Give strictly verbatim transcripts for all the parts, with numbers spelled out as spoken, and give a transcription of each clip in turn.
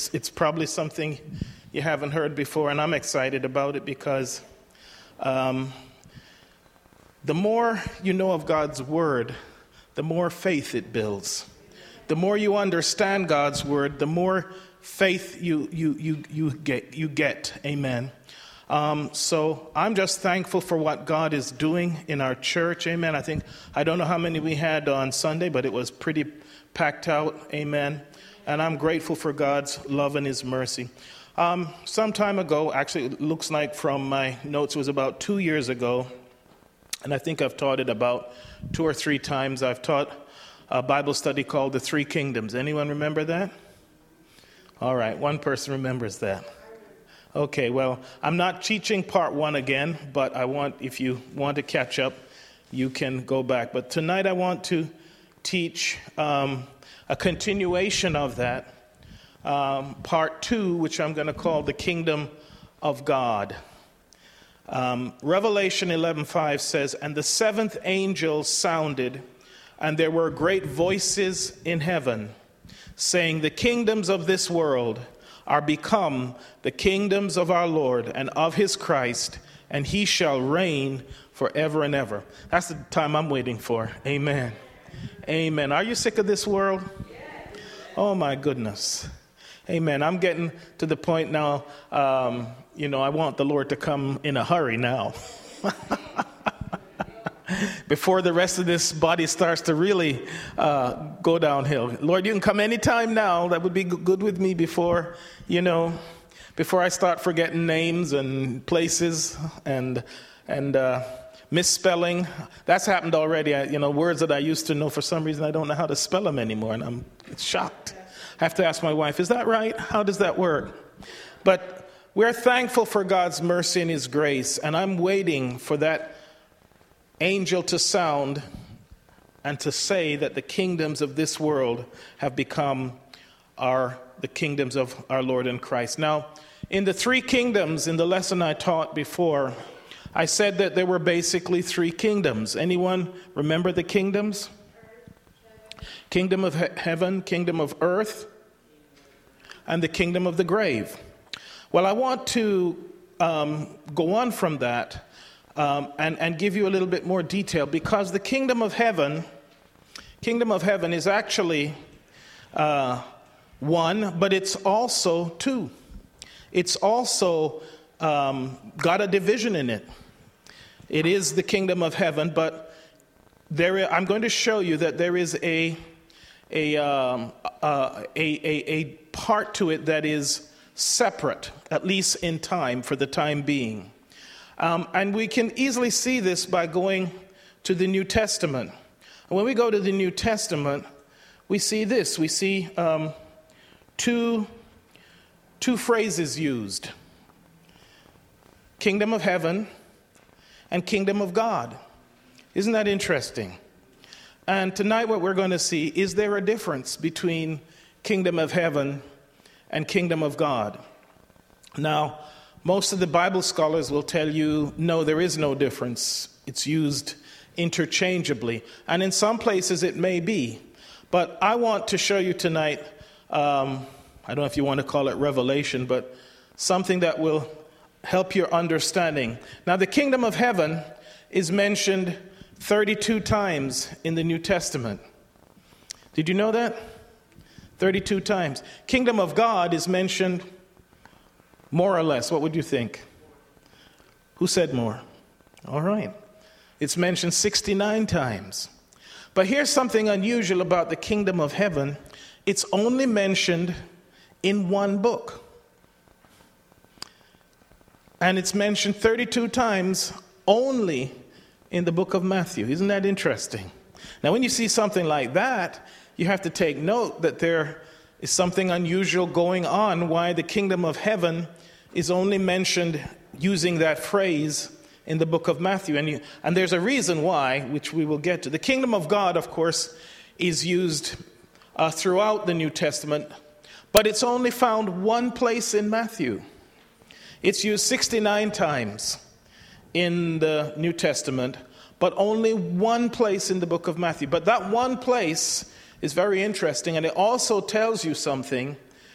it's it's probably something you haven't heard before, and I'm excited about it because um, the more you know of God's word, the more faith it builds. The more you understand God's word, the more faith you you you you get. You get. Amen. Um, so I'm just thankful for what God is doing in our church. Amen. I think I don't know how many we had on Sunday, but it was pretty packed out. Amen. And I'm grateful for God's love and His mercy. Um, some time ago, actually, it looks like from my notes, it was about two years ago, and I think I've taught it about two or three times. I've taught a Bible study called The Three Kingdoms. Anyone remember that? All right, one person remembers that. Okay, well, I'm not teaching part one again, but I want, if you want to catch up, you can go back. But tonight I want to teach um, a continuation of that, um, part two, which I'm going to call the Kingdom of God. Um, Revelation eleven five says, "And the seventh angel sounded, and there were great voices in heaven, saying, the kingdoms of this world are become the kingdoms of our Lord and of his Christ, and he shall reign forever and ever." That's the time I'm waiting for. Amen. Amen. Are you sick of this world? Oh, my goodness. Amen. I'm getting to the point now, um, you know, I want the Lord to come in a hurry now. Before the rest of this body starts to really uh, go downhill. Lord, you can come anytime now. That would be good with me before, you know, before I start forgetting names and places and and uh, misspelling. That's happened already. I, you know, words that I used to know, for some reason I don't know how to spell them anymore, and I'm shocked. I have to ask my wife, is that right? How does that work? But we're thankful for God's mercy and his grace, and I'm waiting for that angel to sound and to say that the kingdoms of this world have become our the kingdoms of our Lord and Christ. Now, in the three kingdoms, in the lesson I taught before, I said that there were basically three kingdoms. Anyone remember the kingdoms? Kingdom of he- heaven, kingdom of earth, and the kingdom of the grave. Well, I want to um, go on from that Um, and, and give you a little bit more detail, because the kingdom of heaven, kingdom of heaven is actually uh, one, but it's also two. It's also um, got a division in it. It is the kingdom of heaven, but there is, I'm going to show you that there is a a, um, uh, a a a part to it that is separate, at least in time, for the time being. Um, and we can easily see this by going to the New Testament. And when we go to the New Testament, we see this. We see um, two, two phrases used. Kingdom of heaven and kingdom of God. Isn't that interesting? And tonight what we're going to see, is there a difference between kingdom of heaven and kingdom of God? Now, most of the Bible scholars will tell you, no, there is no difference. It's used interchangeably. And in some places it may be. But I want to show you tonight, um, I don't know if you want to call it revelation, but something that will help your understanding. Now, the kingdom of heaven is mentioned thirty-two times in the New Testament. Did you know that? thirty-two times. Kingdom of God is mentioned more or less. What would you think? Who said more? All right. It's mentioned sixty-nine times. But here's something unusual about the kingdom of heaven. It's only mentioned in one book. And it's mentioned thirty-two times only in the book of Matthew. Isn't that interesting? Now, when you see something like that, you have to take note that there is something unusual going on, why the kingdom of heaven is only mentioned using that phrase in the book of Matthew. And, you, and there's a reason why, which we will get to. The kingdom of God, of course, is used uh, throughout the New Testament, but it's only found one place in Matthew. It's used sixty-nine times in the New Testament, but only one place in the book of Matthew. But that one place is very interesting, and it also tells you something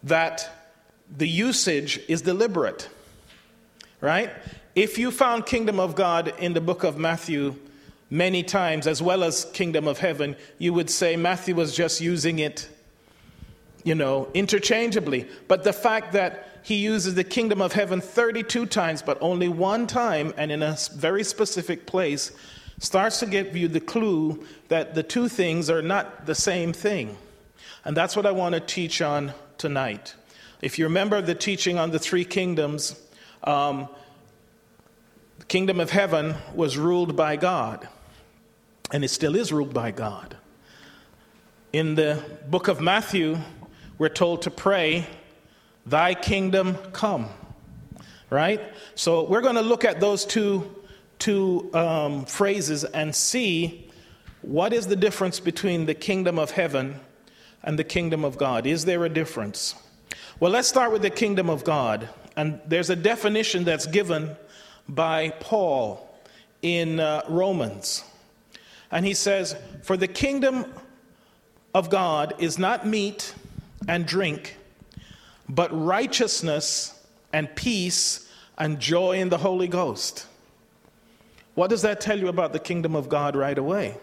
that the usage is deliberate, right? If you found kingdom of God in the book of Matthew many times, as well as kingdom of heaven, you would say Matthew was just using it, you know, interchangeably. But the fact that he uses the kingdom of heaven thirty-two times, but only one time and in a very specific place, starts to give you the clue that the two things are not the same thing. And that's what I want to teach on tonight. If you remember the teaching on the three kingdoms, um, the kingdom of heaven was ruled by God, and it still is ruled by God. In the book of Matthew, we're told to pray, "Thy kingdom come," right? So we're going to look at those two, two um, phrases and see what is the difference between the kingdom of heaven and the kingdom of God. Is there a difference? Well, let's start with the kingdom of God. And there's a definition that's given by Paul in uh, Romans. And he says, "For the kingdom of God is not meat and drink, but righteousness and peace and joy in the Holy Ghost." What does that tell you about the kingdom of God right away?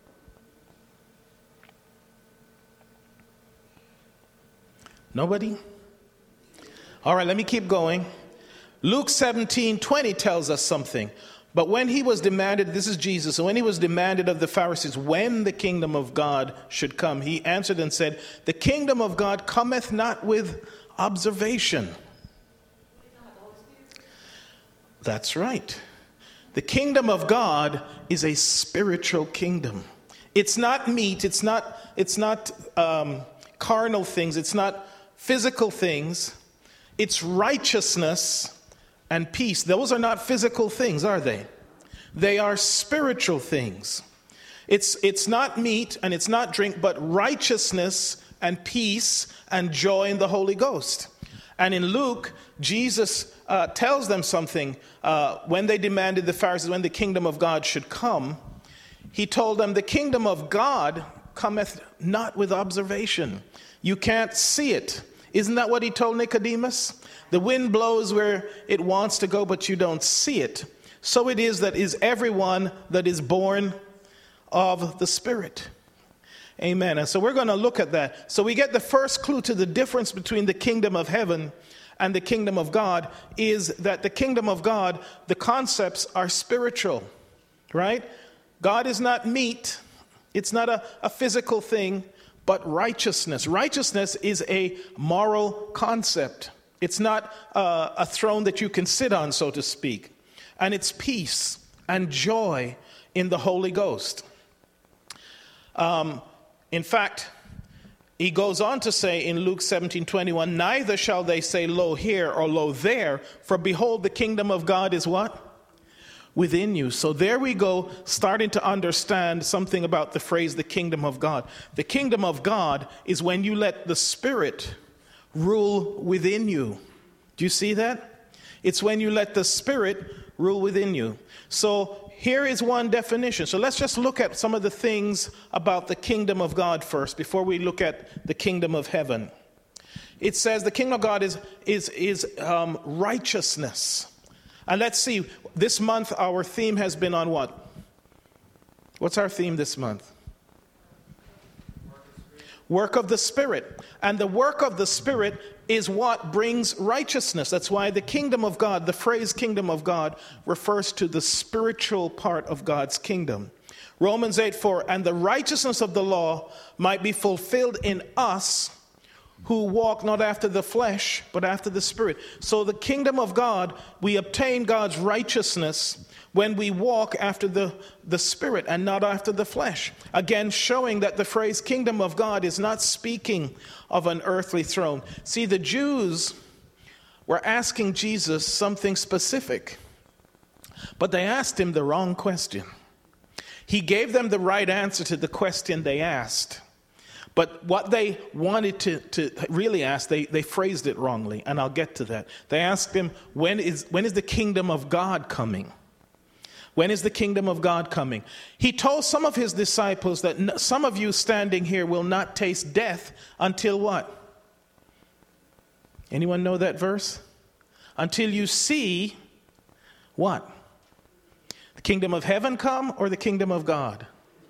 Nobody? All right, let me keep going. Luke seventeen twenty tells us something. But when he was demanded, this is Jesus, and when he was demanded of the Pharisees when the kingdom of God should come, he answered and said, "The kingdom of God cometh not with observation." That's right. The kingdom of God is a spiritual kingdom. It's not meat. It's not, it's not um, carnal things. It's not physical things. It's righteousness and peace. Those are not physical things, are they? They are spiritual things. It's, it's not meat and it's not drink, but righteousness and peace and joy in the Holy Ghost. And in Luke, Jesus uh, tells them something. Uh, when they demanded, the Pharisees, when the kingdom of God should come, he told them, the kingdom of God cometh not with observation. You can't see it. Isn't that what he told Nicodemus? The wind blows where it wants to go, but you don't see it. So it is that is everyone that is born of the Spirit. Amen. And so we're going to look at that. So we get the first clue to the difference between the kingdom of heaven and the kingdom of God is that the kingdom of God, the concepts are spiritual, right? God is not meat. It's not a, a physical thing, but righteousness. Righteousness is a moral concept. It's not uh, a throne that you can sit on, so to speak. And it's peace and joy in the Holy Ghost. Um, in fact, he goes on to say in Luke seventeen twenty-one, "Neither shall they say, Lo here or lo there, for behold, the kingdom of God is" what? Within you. So there we go, starting to understand something about the phrase, the kingdom of God. The kingdom of God is when you let the Spirit rule within you. Do you see that? It's when you let the Spirit rule within you. So here is one definition. So let's just look at some of the things about the kingdom of God first before we look at the kingdom of heaven. It says the kingdom of God is, is, is um, righteousness. And let's see, this month our theme has been on what? What's our theme this month? Work of the Spirit. And the work of the Spirit is what brings righteousness. That's why the kingdom of God, the phrase kingdom of God, refers to the spiritual part of God's kingdom. Romans eight four, "And the righteousness of the law might be fulfilled in us, who walk not after the flesh, but after the Spirit." So the kingdom of God, we obtain God's righteousness when we walk after the, the Spirit and not after the flesh. Again, showing that the phrase kingdom of God is not speaking of an earthly throne. See, the Jews were asking Jesus something specific, but they asked him the wrong question. He gave them the right answer to the question they asked. But what they wanted to, to really ask, they, they phrased it wrongly, and I'll get to that. They asked him, when is, when is the kingdom of God coming? When is the kingdom of God coming? He told some of his disciples that some of you standing here will not taste death until what? Anyone know that verse? Until you see what? The kingdom of heaven come or the kingdom of God?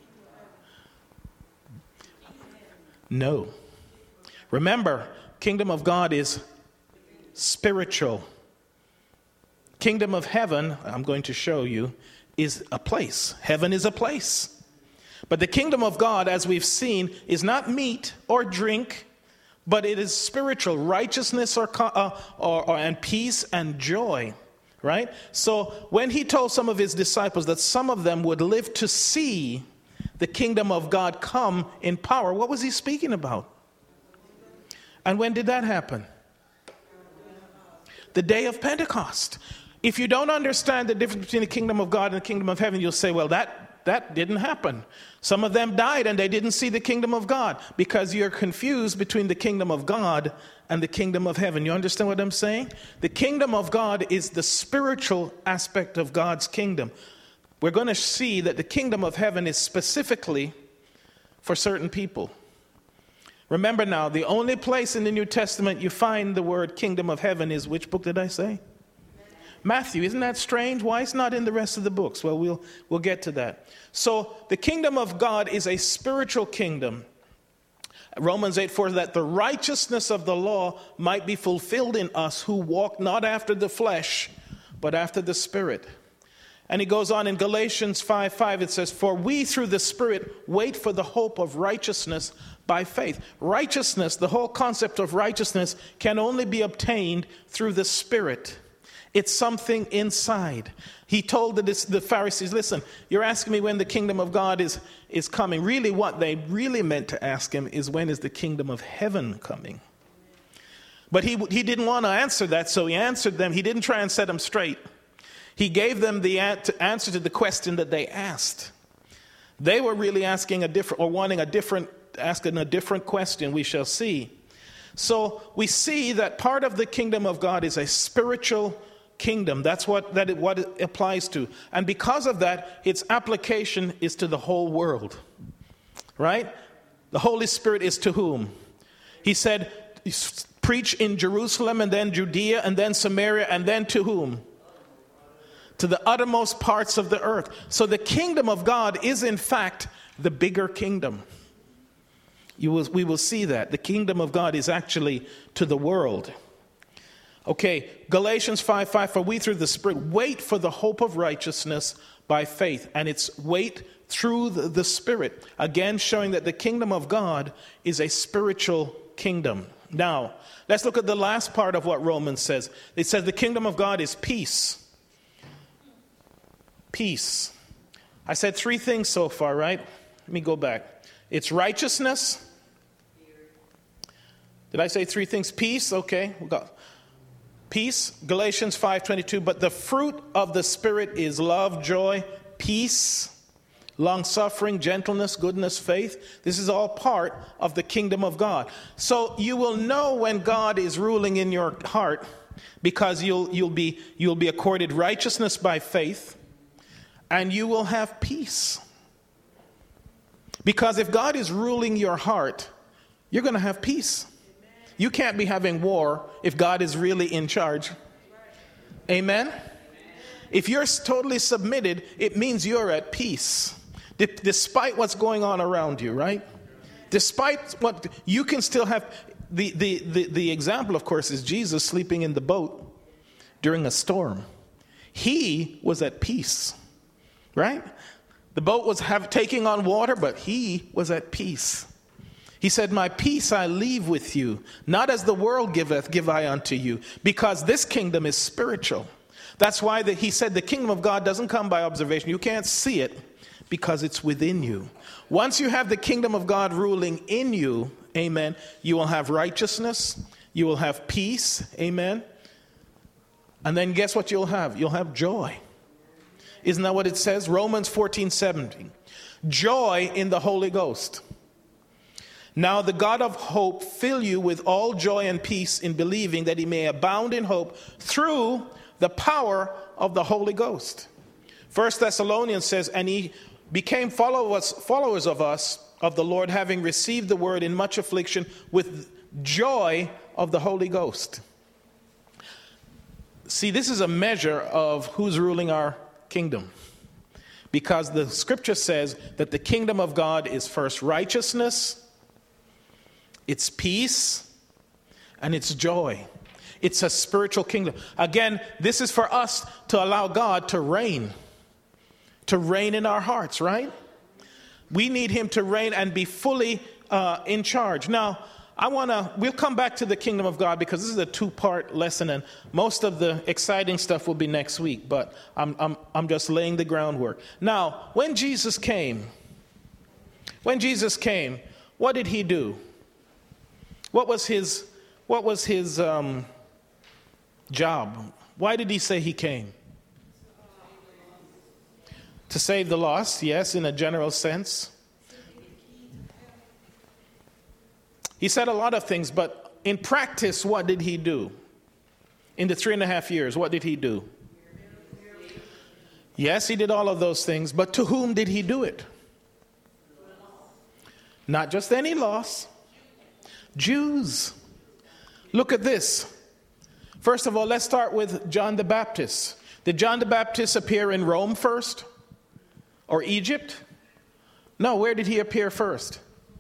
No. Remember, kingdom of God is spiritual. Kingdom of heaven, I'm going to show you, is a place. Heaven is a place. But the kingdom of God, as we've seen, is not meat or drink, but it is spiritual, righteousness or, uh, or, or and peace and joy, right? So when he told some of his disciples that some of them would live to see the kingdom of God come in power, what was he speaking about? And when did that happen? The day of Pentecost. If you don't understand the difference between the kingdom of God and the kingdom of heaven, you'll say, well, that, that didn't happen. Some of them died and they didn't see the kingdom of God because you're confused between the kingdom of God and the kingdom of heaven. You understand what I'm saying? The kingdom of God is the spiritual aspect of God's kingdom. We're going to see that the kingdom of heaven is specifically for certain people. Remember now, the only place in the New Testament you find the word kingdom of heaven is, which book did I say? Matthew. Isn't that strange? Why it's not in the rest of the books? Well, we'll we'll get to that. So the kingdom of God is a spiritual kingdom. Romans eight four, that the righteousness of the law might be fulfilled in us who walk not after the flesh, but after the Spirit. And he goes on in Galatians five five, it says, for we through the Spirit wait for the hope of righteousness by faith. Righteousness, the whole concept of righteousness, can only be obtained through the Spirit. It's something inside. He told the, the Pharisees, listen, you're asking me when the kingdom of God is, is coming. Really, what they really meant to ask him is, when is the kingdom of heaven coming? But he, he didn't want to answer that, so he answered them. He didn't try and set them straight. He gave them the answer to the question that they asked. They were really asking a different, or wanting a different, asking a different question, we shall see. So we see that part of the kingdom of God is a spiritual kingdom. That's what that it, what it applies to. And because of that, its application is to the whole world. Right? The Holy Spirit is to whom? He said, preach in Jerusalem and then Judea and then Samaria and then to whom? To the uttermost parts of the earth. So the kingdom of God is in fact the bigger kingdom. You will, we will see that. The kingdom of God is actually to the world. Okay, Galatians five five, for we through the Spirit wait for the hope of righteousness by faith. And it's wait through the, the Spirit. Again, showing that the kingdom of God is a spiritual kingdom. Now, let's look at the last part of what Romans says. It says the kingdom of God is peace. Peace. I said three things so far, right? Let me go back. It's righteousness. Did I say three things? Peace, okay. We got peace, Galatians five twenty-two. But the fruit of the Spirit is love, joy, peace, long-suffering, gentleness, goodness, faith. This is all part of the kingdom of God. So you will know when God is ruling in your heart, because you'll you'll be you'll be accorded righteousness by faith, and you will have peace. Because if God is ruling your heart, you're going to have peace. You can't be having war if God is really in charge. Amen? If you're totally submitted, it means you're at peace. D- despite what's going on around you, right? Despite what, you can still have, the, the, the, the example, of course, is Jesus sleeping in the boat during a storm. He was at peace, right? The boat was have, taking on water, but he was at peace. He said, my peace I leave with you, not as the world giveth, give I unto you, because this kingdom is spiritual. That's why the, he said the kingdom of God doesn't come by observation. You can't see it because it's within you. Once you have the kingdom of God ruling in you, amen, you will have righteousness, you will have peace, amen. And then guess what you'll have? You'll have joy. Isn't that what it says? Romans fourteen seventeen. Joy in the Holy Ghost. Now the God of hope fill you with all joy and peace in believing, that he may abound in hope through the power of the Holy Ghost. First Thessalonians says, and he became followers, followers of us, of the Lord, having received the word in much affliction with joy of the Holy Ghost. See, this is a measure of who's ruling our kingdom. Because the scripture says that the kingdom of God is first righteousness, it's peace, and it's joy. It's a spiritual kingdom. Again, this is for us to allow God to reign. To reign in our hearts, right? We need him to reign and be fully uh, in charge. Now, I want to, we'll come back to the kingdom of God because this is a two-part lesson and most of the exciting stuff will be next week, but I'm, I'm, I'm just laying the groundwork. Now, when Jesus came, when Jesus came, what did he do? What was his, what was his um, job? Why did he say he came? To save the lost, yes, in a general sense. He said a lot of things, but in practice, what did he do? In the three and a half years, what did he do? Yes, he did all of those things, but to whom did he do it? Not just any loss. Jews. Look at this. First of all, let's start with John the Baptist. Did John the Baptist appear in Rome first? Or Egypt? No, where did he appear first?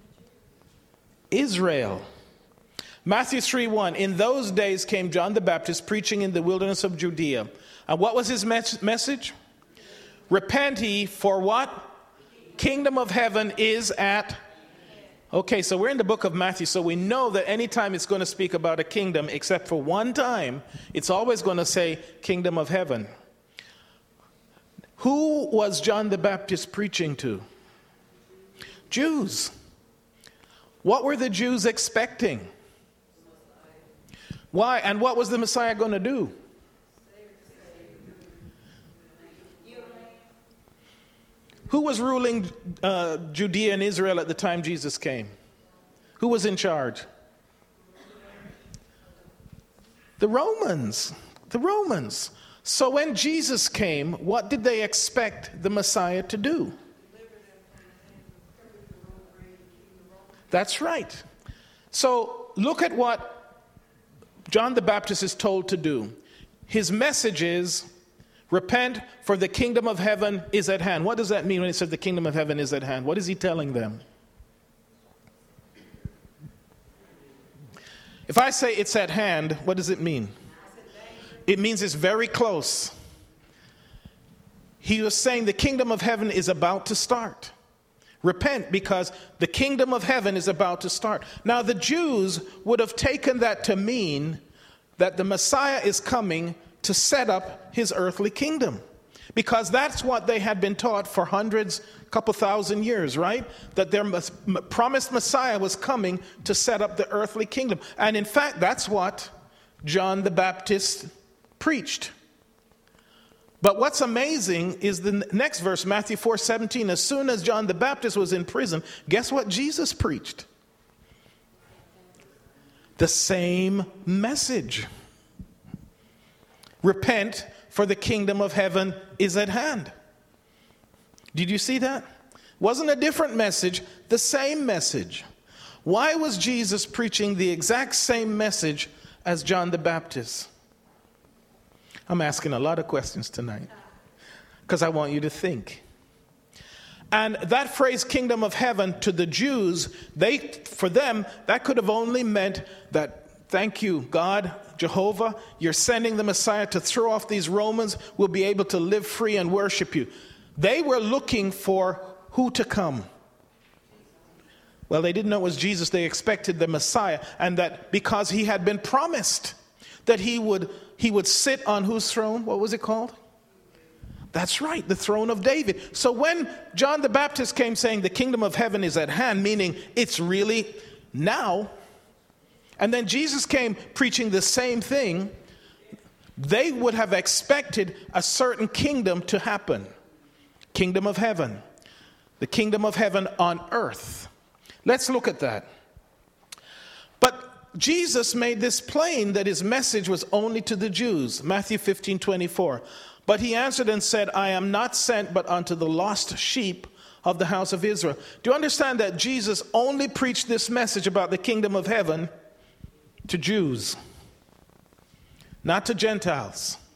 Israel. Matthew three one, in those days came John the Baptist preaching in the wilderness of Judea. And what was his mes- message? Repent ye, for what? Kingdom of heaven is at. Okay, so we're in the book of Matthew, so we know that anytime it's going to speak about a kingdom, except for one time, it's always going to say kingdom of heaven. Who was John the Baptist preaching to? Jews. What were the Jews expecting? Why? And what was the Messiah going to do? Who was ruling uh, Judea and Israel at the time Jesus came? Who was in charge? The Romans. The Romans. So when Jesus came, what did they expect the Messiah to do? That's right. So look at what John the Baptist is told to do. His message is, repent, for the kingdom of heaven is at hand. What does that mean when he says the kingdom of heaven is at hand? What is he telling them? If I say it's at hand, what does it mean? It means it's very close. He was saying the kingdom of heaven is about to start. Repent, because the kingdom of heaven is about to start. Now, the Jews would have taken that to mean that the Messiah is coming to set up his earthly kingdom. Because that's what they had been taught for hundreds, couple thousand years, right? That their promised Messiah was coming to set up the earthly kingdom. And in fact, that's what John the Baptist preached. But what's amazing is the next verse, Matthew four seventeen. As soon as John the Baptist was in prison, guess what Jesus preached? The same message. Repent, for the kingdom of heaven is at hand. Did you see that? Wasn't a different message, the same message. Why was Jesus preaching the exact same message as John the Baptist? I'm asking a lot of questions tonight because I want you to think. And that phrase, kingdom of heaven, to the Jews, they, for them, that could have only meant that, thank you, God, Jehovah, you're sending the Messiah to throw off these Romans. We'll be able to live free and worship you. They were looking for who to come. Well, they didn't know it was Jesus. They expected the Messiah, and that because he had been promised that he would he would sit on whose throne? What was it called? That's right, the throne of David. So when John the Baptist came saying the kingdom of heaven is at hand, meaning it's really now, and then Jesus came preaching the same thing, they would have expected a certain kingdom to happen. Kingdom of heaven. The kingdom of heaven on earth. Let's look at that. But Jesus made this plain that his message was only to the Jews. Matthew fifteen twenty-four. But he answered and said, I am not sent but unto the lost sheep of the house of Israel. Do you understand that Jesus only preached this message about the kingdom of heaven to Jews, not to Gentiles?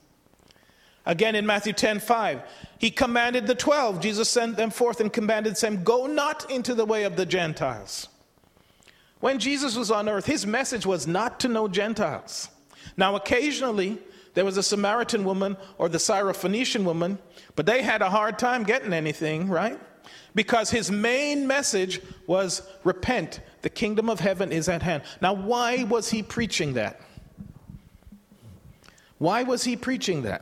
Again, in Matthew ten five, he commanded the twelve. Jesus sent them forth and commanded them, go not into the way of the Gentiles. When Jesus was on earth, his message was not to know Gentiles. Now, occasionally, there was a Samaritan woman or the Syrophoenician woman, but they had a hard time getting anything, right? Because his main message was, repent, the kingdom of heaven is at hand. Now, why was he preaching that? Why was he preaching that?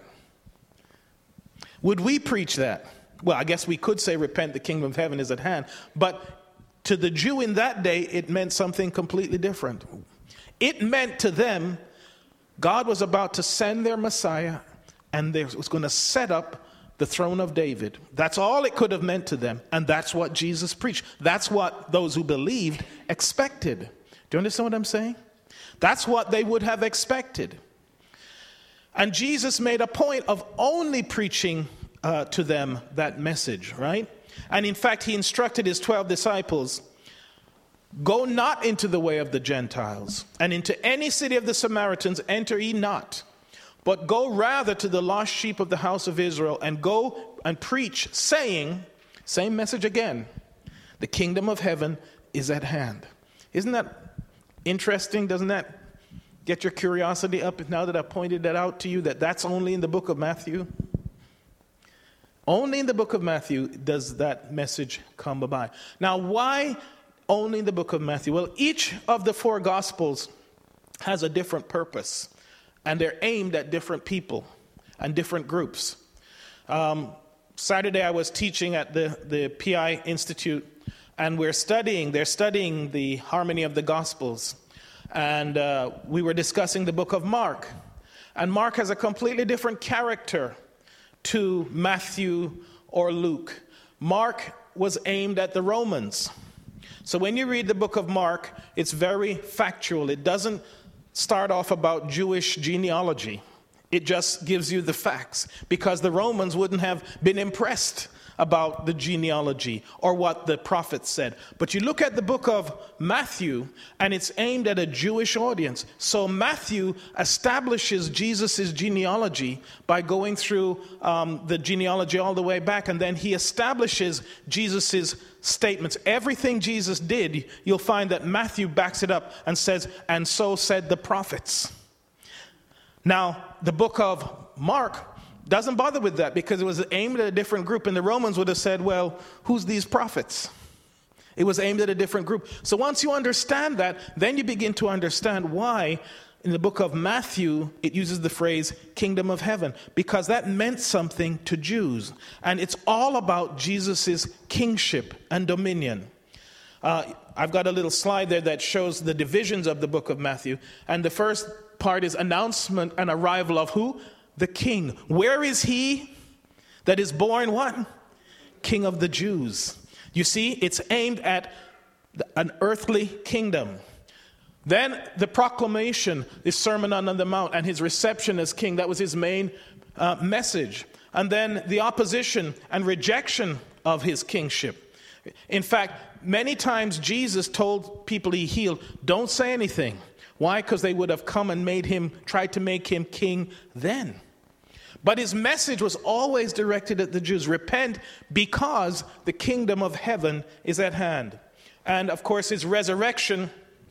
Would we preach that? Well, I guess we could say, repent, the kingdom of heaven is at hand. But to the Jew in that day, it meant something completely different. It meant to them, God was about to send their Messiah, and they was going to set up the throne of David. That's all it could have meant to them, and that's what Jesus preached. That's what those who believed expected. Do you understand what I'm saying? That's what they would have expected. And Jesus made a point of only preaching uh, to them that message, right? And in fact, he instructed his twelve disciples, go not into the way of the Gentiles, and into any city of the Samaritans enter ye not, but go rather to the lost sheep of the house of Israel, and go and preach, saying, same message again, the kingdom of heaven is at hand. Isn't that interesting? Doesn't that get your curiosity up now that I pointed that out to you, that that's only in the book of Matthew? Only in the book of Matthew does that message come by. Now, why only in the book of Matthew? Well, each of the four Gospels has a different purpose, and they're aimed at different people and different groups. Um, Saturday, I was teaching at the, the P I Institute, and we're studying, they're studying the harmony of the Gospels. And uh, we were discussing the book of Mark. And Mark has a completely different character to Matthew or Luke. Mark was aimed at the Romans. So when you read the book of Mark, it's very factual. It doesn't start off about Jewish genealogy. It just gives you the facts, because the Romans wouldn't have been impressed about the genealogy or what the prophets said. But you look at the book of Matthew, and it's aimed at a Jewish audience. So Matthew establishes Jesus' genealogy by going through um, the genealogy all the way back, and then he establishes Jesus' statements. Everything Jesus did, you'll find that Matthew backs it up and says, and so said the prophets. Now, the book of Mark doesn't bother with that, because it was aimed at a different group, and the Romans would have said, well, who's these prophets? It was aimed at a different group. So once you understand that, then you begin to understand why in the book of Matthew it uses the phrase kingdom of heaven, because that meant something to Jews, and it's all about Jesus' kingship and dominion. Uh, I've got a little slide there that shows the divisions of the book of Matthew, and the first part is announcement and arrival of who? The king. Where is he that is born what? King of the Jews. You see, it's aimed at an earthly kingdom. Then the proclamation, the Sermon on the Mount, and his reception as king, that was his main uh, message. And then the opposition and rejection of his kingship. In fact, many times Jesus told people he healed, don't say anything. Why? Because they would have come and made him, tried to make him king then. But his message was always directed at the Jews. Repent, because the kingdom of heaven is at hand. And of course, his resurrection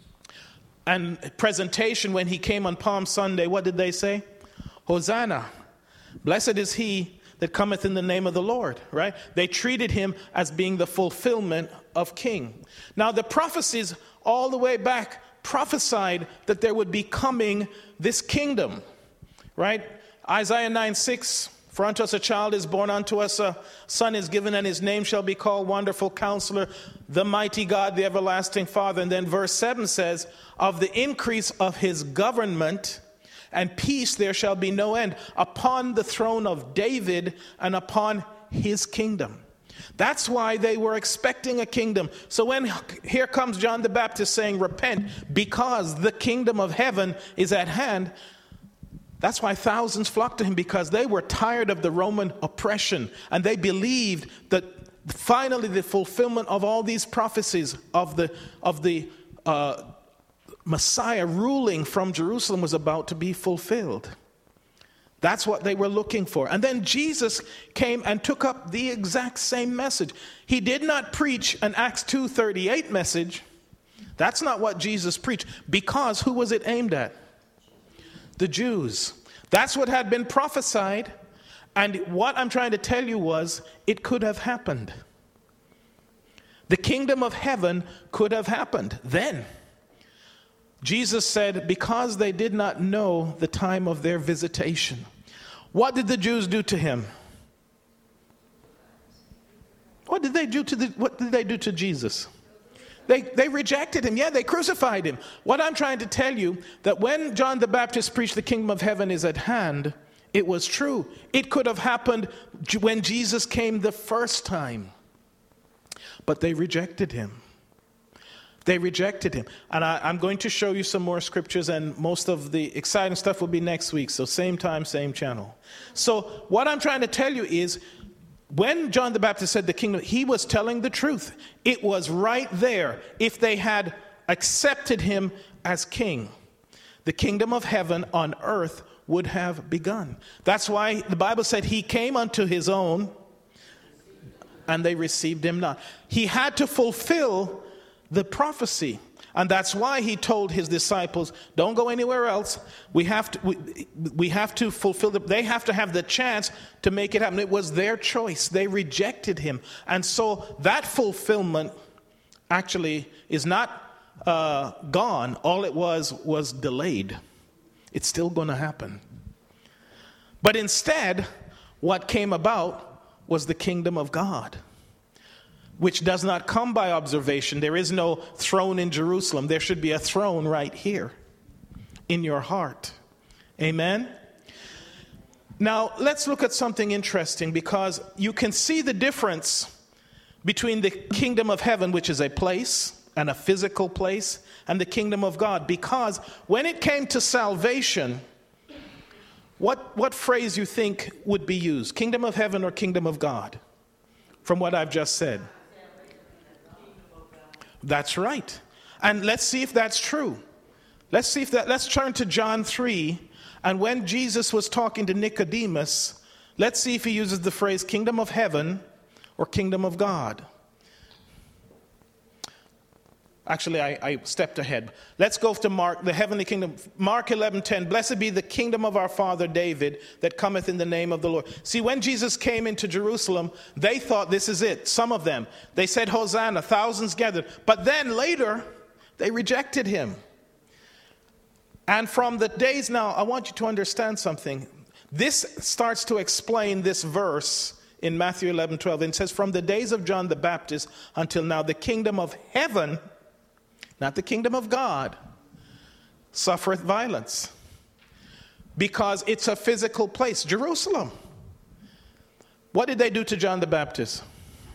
and presentation when he came on Palm Sunday, what did they say? Hosanna. Blessed is he that cometh in the name of the Lord, right? They treated him as being the fulfillment of king. Now, the prophecies all the way back prophesied that there would be coming this kingdom, right? Isaiah nine six, for unto us a child is born, unto us a son is given, and his name shall be called Wonderful Counselor, the Mighty God, the Everlasting Father. And then verse seven says, of the increase of his government and peace there shall be no end, upon the throne of David and upon his kingdom. That's why they were expecting a kingdom. So when here comes John the Baptist saying, repent, because the kingdom of heaven is at hand, that's why thousands flocked to him, because they were tired of the Roman oppression, and they believed that finally the fulfillment of all these prophecies of the of the uh, Messiah ruling from Jerusalem was about to be fulfilled. That's what they were looking for. And then Jesus came and took up the exact same message. He did not preach an Acts two thirty-eight message. That's not what Jesus preached. Because who was it aimed at? The Jews. That's what had been prophesied. And what I'm trying to tell you was, it could have happened. The kingdom of heaven could have happened then. Jesus said, because they did not know the time of their visitation. What did the Jews do to him? What did they do to the, what did they do to Jesus? They, they rejected him. Yeah, they crucified him. What I'm trying to tell you, that when John the Baptist preached the kingdom of heaven is at hand, it was true. It could have happened when Jesus came the first time. But they rejected him. They rejected him. And I, I'm going to show you some more scriptures, and most of the exciting stuff will be next week. So same time, same channel. So what I'm trying to tell you is, when John the Baptist said the kingdom, he was telling the truth. It was right there. If they had accepted him as king, the kingdom of heaven on earth would have begun. That's why the Bible said he came unto his own, and they received him not. He had to fulfill the prophecy. And that's why he told his disciples, don't go anywhere else. We have to, we, we have to fulfill the, they have to have the chance to make it happen. It was their choice. They rejected him. And so that fulfillment actually is not uh, gone. All it was was delayed. It's still going to happen. But instead, what came about was the kingdom of God, which does not come by observation. There is no throne in Jerusalem. There should be a throne right here in your heart. Amen? Now, let's look at something interesting, because you can see the difference between the kingdom of heaven, which is a place and a physical place, and the kingdom of God. Because when it came to salvation, what, what phrase you think would be used? Kingdom of heaven or kingdom of God? From what I've just said. That's right. And let's see if that's true. Let's see if that, let's turn to John three. And when Jesus was talking to Nicodemus, let's see if he uses the phrase kingdom of heaven or kingdom of God. Actually, I, I stepped ahead. Let's go to Mark, the heavenly kingdom. Mark eleven ten. Blessed be the kingdom of our father David that cometh in the name of the Lord. See, when Jesus came into Jerusalem, they thought this is it. Some of them. They said, Hosanna, thousands gathered. But then later, they rejected him. And from the days now, I want you to understand something. This starts to explain this verse in Matthew eleven twelve. And it says, from the days of John the Baptist until now, the kingdom of heaven, not the kingdom of God, suffereth violence. Because it's a physical place, Jerusalem. What did they do to John the Baptist?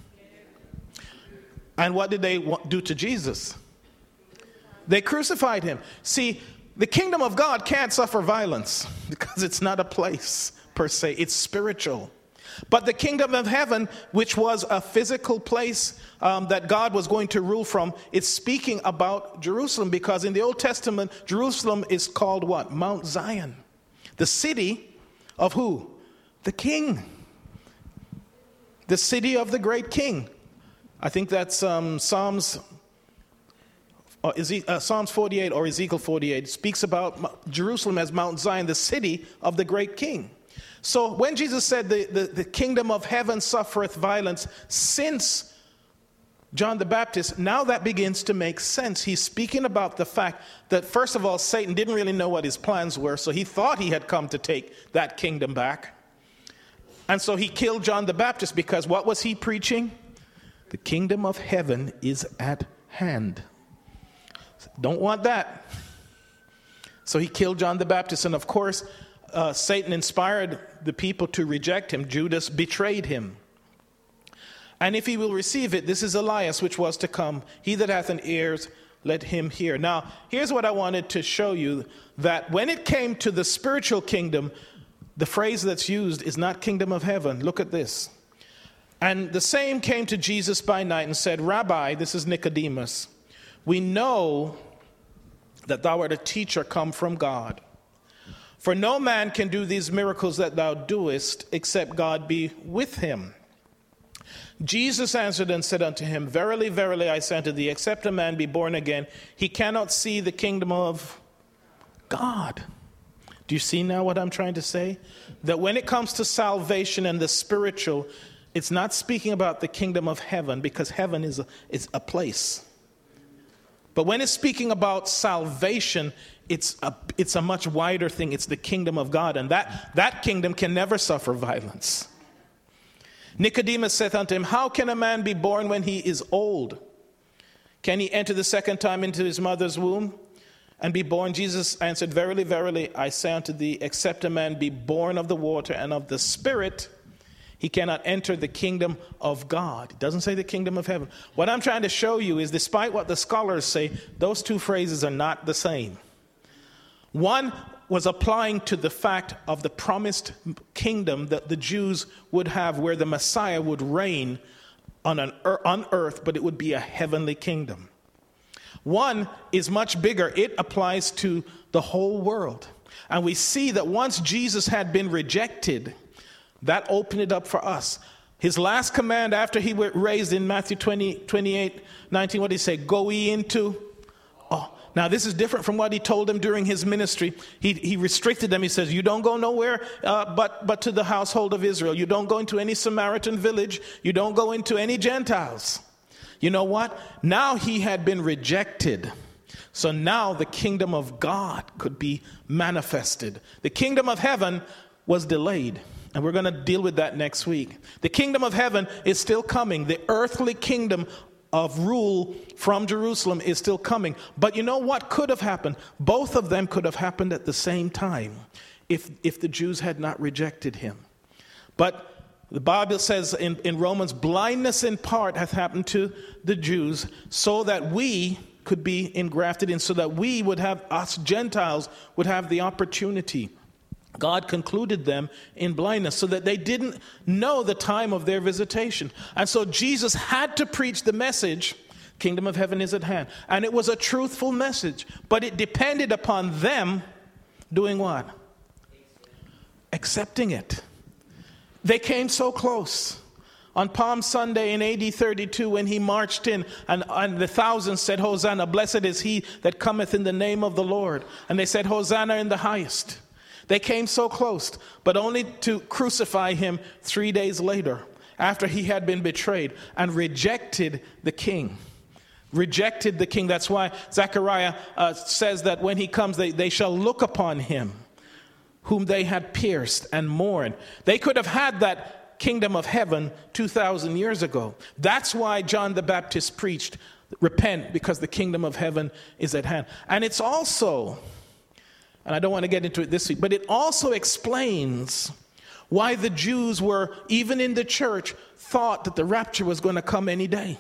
And what did they do to Jesus? They crucified him. See, the kingdom of God can't suffer violence because it's not a place per se. It's spiritual. But the kingdom of heaven, which was a physical place um, that God was going to rule from, it's speaking about Jerusalem, because in the Old Testament, Jerusalem is called what? Mount Zion. The city of who? The king. The city of the great king. I think that's um, Psalms, uh, Eze- uh, Psalms forty-eight or Ezekiel forty-eight. It speaks about Jerusalem as Mount Zion, the city of the great king. So when Jesus said the, the, the kingdom of heaven suffereth violence, since John the Baptist, now that begins to make sense. He's speaking about the fact that, first of all, Satan didn't really know what his plans were, so he thought he had come to take that kingdom back. And so he killed John the Baptist, because what was he preaching? The kingdom of heaven is at hand. Don't want that. So he killed John the Baptist, and of course, Uh, Satan inspired the people to reject him. Judas betrayed him. And if he will receive it, this is Elias, which was to come. He that hath an ears, let him hear. Now, here's what I wanted to show you, that when it came to the spiritual kingdom, the phrase that's used is not kingdom of heaven. Look at this. And the same came to Jesus by night and said, Rabbi, this is Nicodemus, we know that thou art a teacher come from God. For no man can do these miracles that thou doest, except God be with him. Jesus answered and said unto him, Verily, verily, I say unto thee, except a man be born again, he cannot see the kingdom of God. Do you see now what I'm trying to say? That when it comes to salvation and the spiritual, it's not speaking about the kingdom of heaven, because heaven is a, is a place. But when it's speaking about salvation, it's a, it's a much wider thing. It's the kingdom of God, and that, that kingdom can never suffer violence. Nicodemus saith unto him, How can a man be born when he is old? Can he enter the second time into his mother's womb and be born? Jesus answered, Verily, verily, I say unto thee, except a man be born of the water and of the Spirit, he cannot enter the kingdom of God. It doesn't say the kingdom of heaven. What I'm trying to show you is, despite what the scholars say, those two phrases are not the same. One was applying to the fact of the promised kingdom that the Jews would have, where the Messiah would reign on, an, on earth, but it would be a heavenly kingdom. One is much bigger. It applies to the whole world. And we see that once Jesus had been rejected, that opened it up for us. His last command after he was raised in Matthew twenty, twenty-eight, nineteen, what did he say? Go ye into... Oh, now this is different from what he told them during his ministry. He, he restricted them. He says, you don't go nowhere uh, but, but to the household of Israel. You don't go into any Samaritan village. You don't go into any Gentiles. You know what? Now he had been rejected. So now the kingdom of God could be manifested. The kingdom of heaven was delayed. And we're going to deal with that next week. The kingdom of heaven is still coming. The earthly kingdom of rule from Jerusalem is still coming. But you know what could have happened? Both of them could have happened at the same time if, if the Jews had not rejected him. But the Bible says in, in Romans, blindness in part hath happened to the Jews, so that we could be engrafted in, so that we would have, us Gentiles would have the opportunity. God concluded them in blindness so that they didn't know the time of their visitation. And so Jesus had to preach the message, kingdom of heaven is at hand. And it was a truthful message, but it depended upon them doing what? Accepting it. They came so close. On Palm Sunday in A D thirty-two, when he marched in, and, and the thousands said, Hosanna, blessed is he that cometh in the name of the Lord. And they said, Hosanna in the highest. They came so close, but only to crucify him three days later, after he had been betrayed, and rejected the king. Rejected the king. That's why Zechariah uh, says that when he comes, they, they shall look upon him, whom they had pierced, and mourn. They could have had that kingdom of heaven two thousand years ago. That's why John the Baptist preached, repent, because the kingdom of heaven is at hand. And it's also... And I don't want to get into it this week, but it also explains why the Jews were, even in the church, thought that the rapture was going to come any day.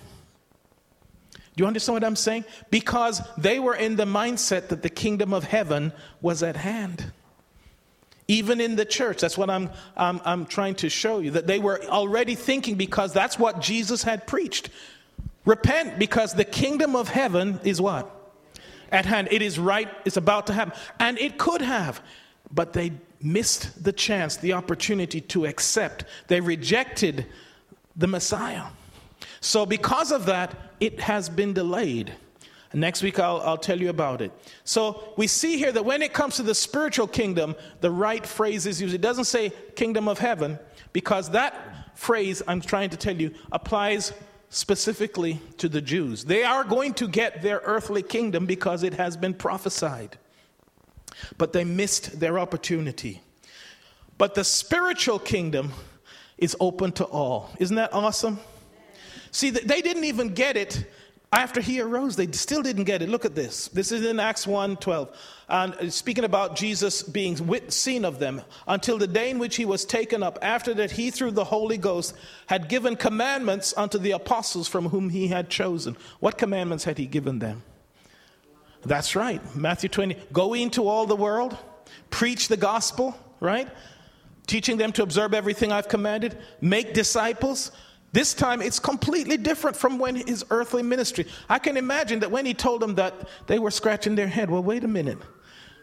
Do you understand what I'm saying? Because they were in the mindset that the kingdom of heaven was at hand. Even in the church, that's what I'm, I'm, I'm trying to show you, that they were already thinking, because that's what Jesus had preached. Repent, because the kingdom of heaven is what? At hand. It is right. It's about to happen. And it could have. But they missed the chance, the opportunity to accept. They rejected the Messiah. So because of that, it has been delayed. Next week, I'll, I'll tell you about it. So we see here that when it comes to the spiritual kingdom, the right phrase is used. It doesn't say kingdom of heaven, because that phrase, I'm trying to tell you, applies specifically to the Jews. They are going to get their earthly kingdom because it has been prophesied. But they missed their opportunity. But the spiritual kingdom is open to all. Isn't that awesome? See, they didn't even get it after he arose. They still didn't get it. Look at this. This is in Acts one twelve. And speaking about Jesus being seen of them, until the day in which he was taken up. After that, he, through the Holy Ghost, had given commandments unto the apostles from whom he had chosen. What commandments had he given them? That's right. Matthew twenty. Go into all the world, preach the gospel, right? Teaching them to observe everything I've commanded. Make disciples. This time it's completely different from when his earthly ministry. I can imagine that when he told them that, they were scratching their head. Well, wait a minute.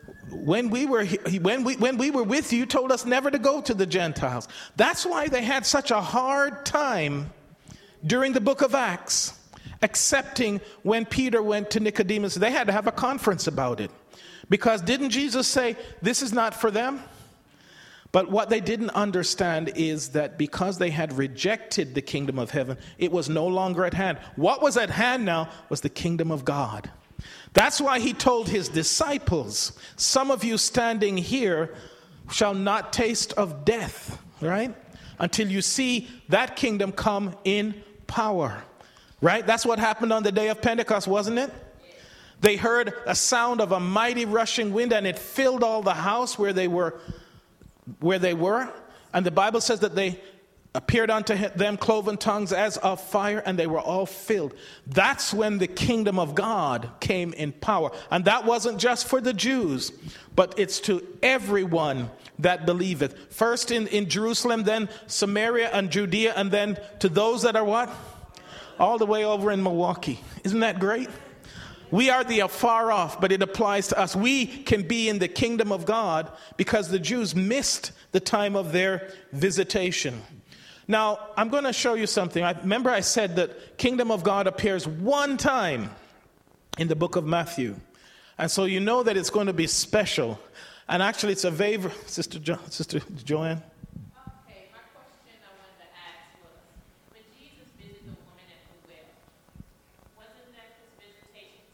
when we were when we when we were with you, you told us never to go to the Gentiles. That's why they had such a hard time during the book of Acts accepting when Peter went to Nicodemus. They had to have a conference about it. Because didn't Jesus say, this is not for them? But what they didn't understand is that because they had rejected the kingdom of heaven, it was no longer at hand. What was at hand now was the kingdom of God. That's why he told his disciples, some of you standing here shall not taste of death, right? Until you see that kingdom come in power, right? That's what happened on the day of Pentecost, wasn't it? They heard a sound of a mighty rushing wind, and it filled all the house where they were, where they were. And the Bible says that they appeared unto them cloven tongues as of fire, and they were all filled. That's when the kingdom of God came in power. And that wasn't just for the Jews, but it's to everyone that believeth. First in, in Jerusalem, then Samaria and Judea, and then to those that are what? All the way over in Milwaukee. Isn't that great? We are the afar off, but it applies to us. We can be in the kingdom of God because the Jews missed the time of their visitation. Now, I'm going to show you something. I remember I said that kingdom of God appears one time in the book of Matthew. And so you know that it's going to be special. And actually, it's a favor. Sister, jo- Sister Joanne? Okay, my question I wanted to ask was, when Jesus visited the woman at the well, wasn't that his visitation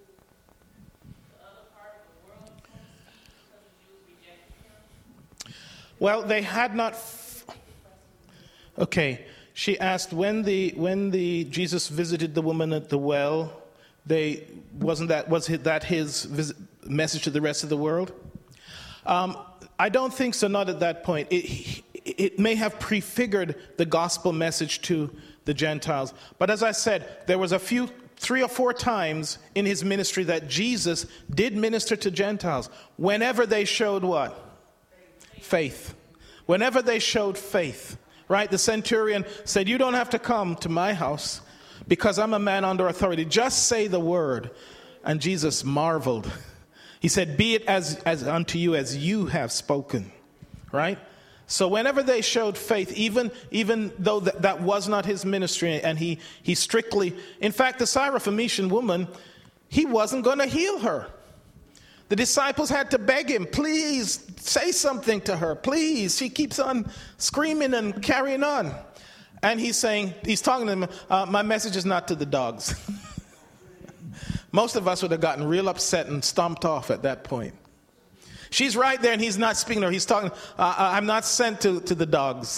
to the other part of the world, because the Jews rejected him? Well, they had not... F- okay, she asked when the when the Jesus visited the woman at the well, they wasn't that was that his visit, message to the rest of the world? Um, I don't think so, not at that point. It, it may have prefigured the gospel message to the Gentiles. But as I said, there was a few, three or four times in his ministry that Jesus did minister to Gentiles. Whenever they showed what? Faith. Whenever they showed faith, right? The centurion said, you don't have to come to my house because I'm a man under authority. Just say the word. And Jesus marveled. He said, be it as, as unto you as you have spoken, right? So whenever they showed faith, even, even though that, that was not his ministry, and he, he strictly, in fact, the Syrophoenician woman, he wasn't going to heal her. The disciples had to beg him, please say something to her, please. She keeps on screaming and carrying on. And he's saying, he's talking to them, uh, my message is not to the dogs. Most of us would have gotten real upset and stomped off at that point. She's right there and he's not speaking to her. He's talking, uh, I'm not sent to, to the dogs.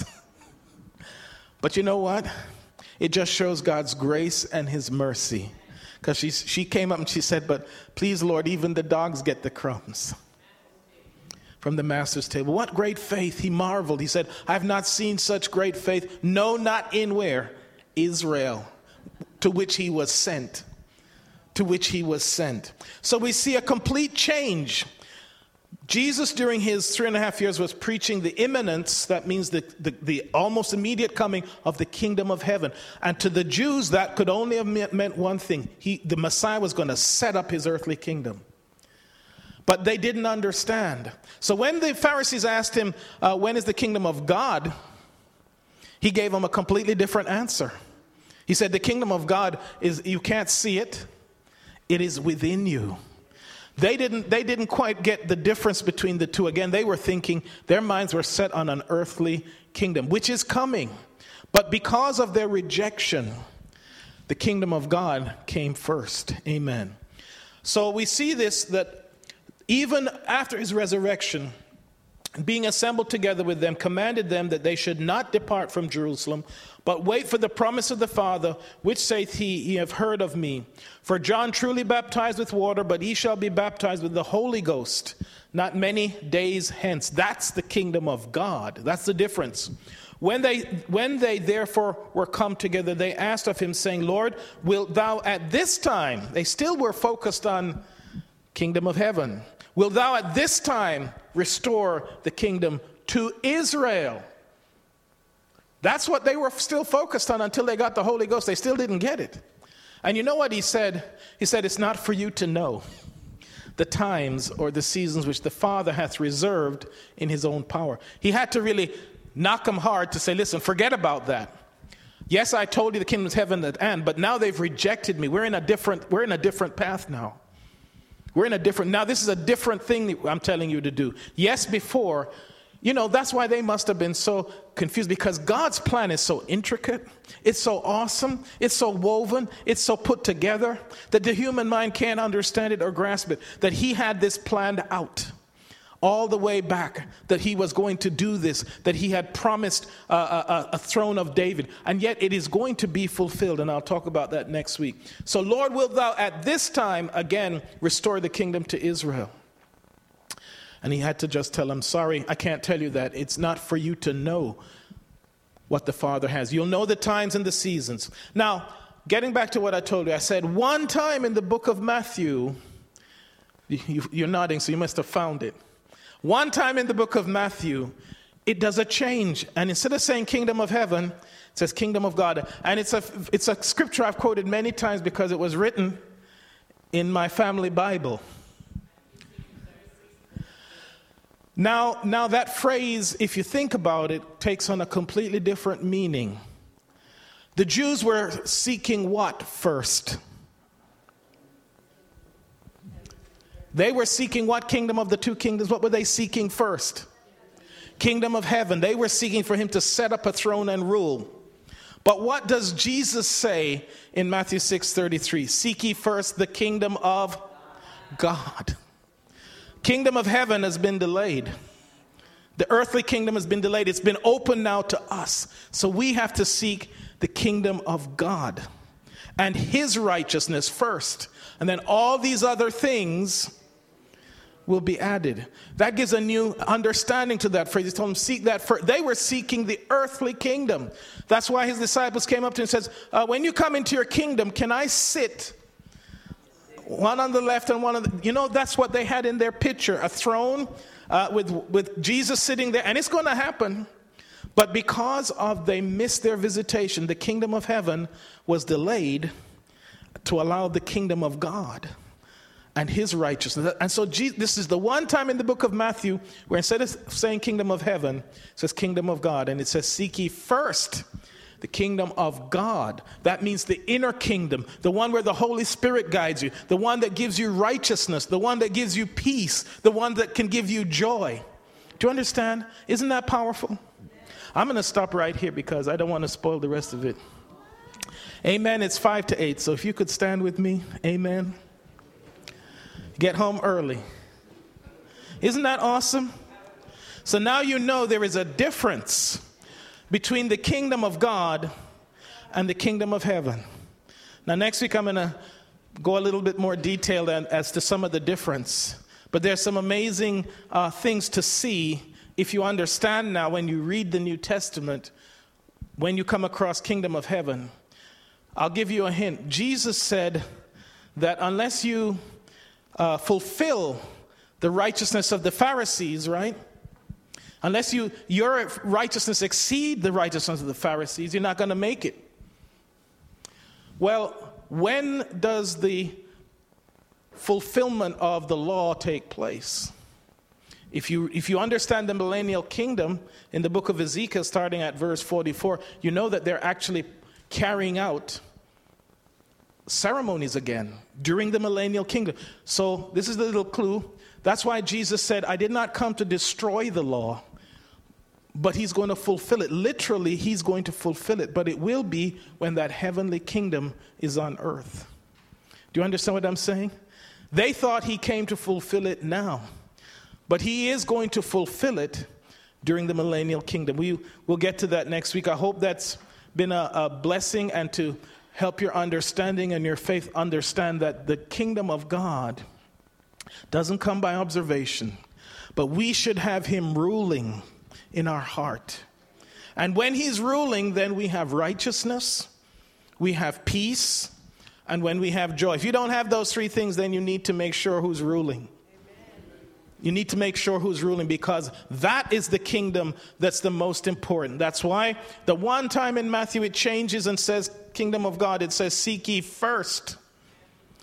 But you know what? It just shows God's grace and his mercy. Because she, she came up and she said, but please, Lord, even the dogs get the crumbs from the master's table. What great faith. He marveled. He said, I have not seen such great faith. No, not in where? Israel, to which he was sent. To which he was sent. So we see a complete change. Jesus, during his three and a half years, was preaching the imminence, that means the, the, the almost immediate coming of the kingdom of heaven. And to the Jews, that could only have meant one thing. He, the Messiah was going to set up his earthly kingdom. But they didn't understand. So when the Pharisees asked him, uh, when is the kingdom of God? He gave them a completely different answer. He said, the kingdom of God is, you can't see it. It is within you. They didn't, they didn't quite get the difference between the two. Again, they were thinking, their minds were set on an earthly kingdom, which is coming. But because of their rejection, the kingdom of God came first. Amen. So we see this, that even after his resurrection, being assembled together with them, commanded them that they should not depart from Jerusalem, but wait for the promise of the Father, which saith he, ye have heard of me. For John truly baptized with water, but he shall be baptized with the Holy Ghost not many days hence. That's the kingdom of God. That's the difference. When they, when they therefore were come together, they asked of him, saying, Lord, wilt thou at this time, they still were focused on kingdom of heaven, wilt thou at this time restore the kingdom to Israel? That's what they were still focused on until they got the Holy Ghost. They still didn't get it. And you know what he said? He said, it's not for you to know. the times or the seasons which the Father hath reserved in his own power. He had to really knock them hard to say, listen, forget about that. Yes, I told you the kingdom of heaven at hand, but now they've rejected me. We're in a different, we're in a different path now. We're in a different, now this is a different thing that I'm telling you to do. Yes, before, you know, that's why they must have been so confused, because God's plan is so intricate. It's so awesome. It's so woven. It's so put together that the human mind can't understand it or grasp it, that he had this planned out all the way back, that he was going to do this, that he had promised a, a, a throne of David, and yet it is going to be fulfilled, and I'll talk about that next week. So, Lord, wilt thou at this time again restore the kingdom to Israel? And he had to just tell him, sorry, I can't tell you that. It's not for you to know what the Father has. You'll know the times and the seasons. Now, getting back to what I told you, I said one time in the book of Matthew, you, you're nodding, so you must have found it. One time in the book of Matthew, it does a change. And instead of saying kingdom of heaven, it says kingdom of God. And it's a, it's a scripture I've quoted many times because it was written in my family Bible. Now, now that phrase, if you think about it, takes on a completely different meaning. The Jews were seeking what first? They were seeking what kingdom of the two kingdoms? What were they seeking first? Kingdom of heaven. They were seeking for him to set up a throne and rule. But what does Jesus say in Matthew six thirty-three? Seek ye first the kingdom of God. Kingdom of heaven has been delayed. The earthly kingdom has been delayed. It's been open now to us. So we have to seek the kingdom of God and his righteousness first. And then all these other things will be added. That gives a new understanding to that phrase. He told them, seek that first. They were seeking the earthly kingdom. That's why his disciples came up to him and says, uh, when you come into your kingdom, can I sit one on the left and one on the, you know, that's what they had in their picture, a throne uh, with, with Jesus sitting there. And it's going to happen. But because of they missed their visitation, the kingdom of heaven was delayed to allow the kingdom of God and his righteousness. And so Jesus, this is the one time in the book of Matthew where instead of saying kingdom of heaven, it says kingdom of God. And it says seek ye first the kingdom of God. That means the inner kingdom, the one where the Holy Spirit guides you, the one that gives you righteousness, the one that gives you peace, the one that can give you joy. Do you understand? Isn't that powerful? I'm going to stop right here because I don't want to spoil the rest of it. Amen. It's five to eight. So if you could stand with me. Amen. Get home early. Isn't that awesome? So now you know there is a difference between the kingdom of God and the kingdom of heaven. Now next week I'm going to go a little bit more detailed as to some of the difference. But there's some amazing uh, things to see if you understand now when you read the New Testament, when you come across kingdom of heaven. I'll give you a hint. Jesus said that unless you uh, fulfill the righteousness of the Pharisees, right? Unless you your righteousness exceed the righteousness of the Pharisees, you're not going to make it. Well, when does the fulfillment of the law take place? If you if you understand the millennial kingdom in the book of Ezekiel, starting at verse forty-four, you know that they're actually carrying out ceremonies again during the millennial kingdom. So this is the little clue. That's why Jesus said, I did not come to destroy the law, but he's going to fulfill it. Literally, he's going to fulfill it, but it will be when that heavenly kingdom is on earth. Do you understand what I'm saying? They thought he came to fulfill it now, but he is going to fulfill it during the millennial kingdom. We will get to that next week. I hope that's been a, a blessing and to help your understanding and your faith understand that the kingdom of God doesn't come by observation, but we should have him ruling in our heart. And when he's ruling, then we have righteousness, we have peace, and when we have joy. If you don't have those three things, then you need to make sure who's ruling. You need to make sure who's ruling, because that is the kingdom that's the most important. That's why the one time in Matthew it changes and says kingdom of God, it says seek ye first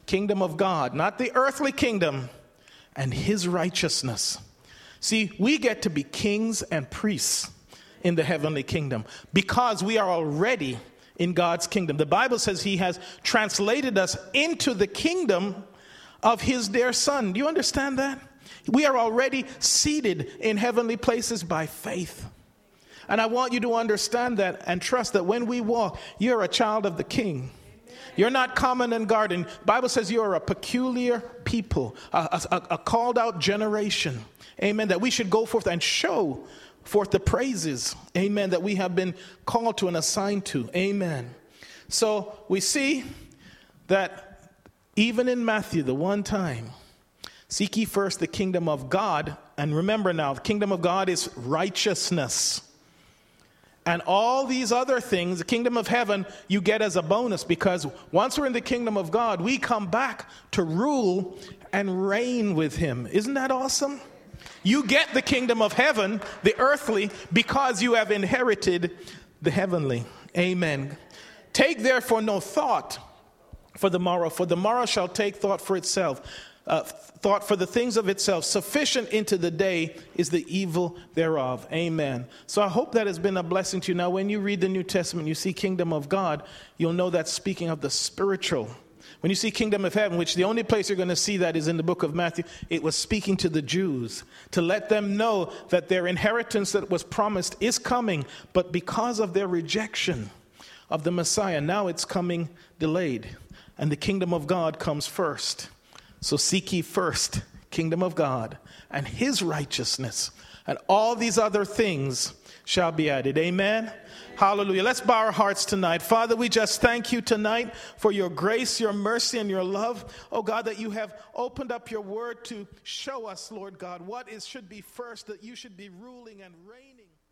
Kingdom of God, not the earthly kingdom, and his righteousness. See, we get to be kings and priests in the heavenly kingdom because we are already in God's kingdom. The Bible says he has translated us into the kingdom of his dear son. Do you understand that? We are already seated in heavenly places by faith. And I want you to understand that and trust that when we walk, you're a child of the King. You're not common and garden. The Bible says you're a peculiar people, a, a, a called out generation. Amen. That we should go forth and show forth the praises. Amen. That we have been called to and assigned to. Amen. So we see that even in Matthew, the one time, seek ye first the kingdom of God. And remember now, the kingdom of God is righteousness. And all these other things, the kingdom of heaven, you get as a bonus, because once we're in the kingdom of God, we come back to rule and reign with him. Isn't that awesome? You get the kingdom of heaven, the earthly, because you have inherited the heavenly. Amen. Take therefore no thought for the morrow, for the morrow shall take thought for itself. Uh, thought for the things of itself. Sufficient into the day is the evil thereof. Amen. So I hope that has been a blessing to you. Now, when you read the New Testament, you see kingdom of God, you'll know that's speaking of the spiritual. When you see kingdom of heaven, which the only place you're going to see that is in the book of Matthew, it was speaking to the Jews to let them know that their inheritance that was promised is coming, but because of their rejection of the Messiah, now it's coming delayed. And the kingdom of God comes first. So seek ye first kingdom of God and his righteousness, and all these other things shall be added. Amen. Hallelujah. Let's bow our hearts tonight. Father, we just thank you tonight for your grace, your mercy, and your love. Oh God, that you have opened up your word to show us, Lord God, what is should be first, that you should be ruling and reigning.